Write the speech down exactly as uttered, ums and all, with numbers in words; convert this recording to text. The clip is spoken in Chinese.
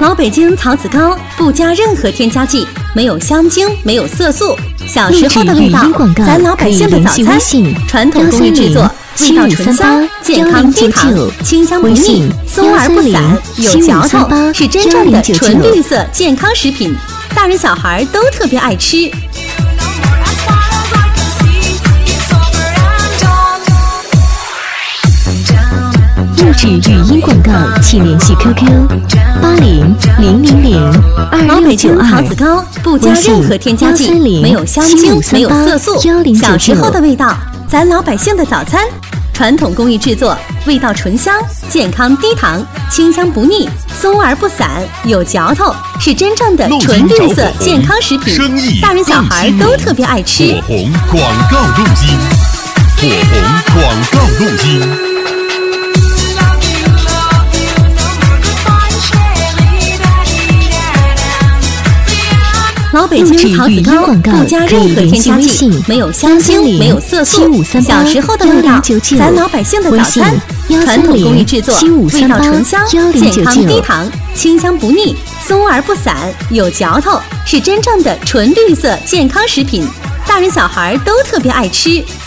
老北京草籽糕不加任何添加剂，没有香精，没有色素，小时候的味道，咱老百姓的早餐，传统工艺制作，味道醇香，健康低糖，清香不腻，松而不散，有嚼头，是真正的纯绿色健康食品，大人小孩都特别爱吃。 录制语音广告，请联系 Q Q 八零零零零二六九二。 草籽糕不加任何添加剂，没有香精，没有色素，小时候的味道，咱老百姓的早餐，传统工艺制作，味道醇香，健康低糖，清香不腻，松而不散，有嚼头，是真正的纯绿色健康食品，大人小孩都特别爱吃。 火红广告录音，火红广告录音。 老北京草籽糕不加任何添加剂，没有香精，没有色素，小时候的味道，咱老百姓的早餐，传统工艺制作，味道醇香，健康低糖，清香不腻，松而不散，有嚼头，是真正的纯绿色健康食品，大人小孩都特别爱吃。